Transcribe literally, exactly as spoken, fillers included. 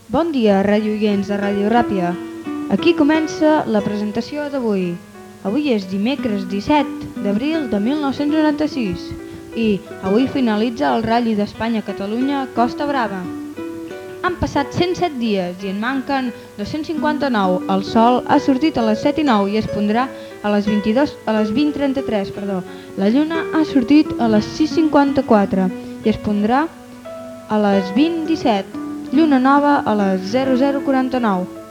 Bon dia, radioients de Ràdio Ràpia. Aquí comença la presentació d'avui. Avui és dimecres disset d'abril de mil nou-cents noranta-sis i avui finalitza el Rally d'Espanya Catalunya Costa Brava. Han passat cent set dies i en manquen dos-cents cinquanta-nou. El sol ha sortit a les set i nou i es pondrà a les vint-i-dos a les vint trenta-tres, perdó. La lluna ha sortit a les sis cinquanta-quatre i es pondrà a les vint disset. Lluna nova a les zero zero quaranta-nou.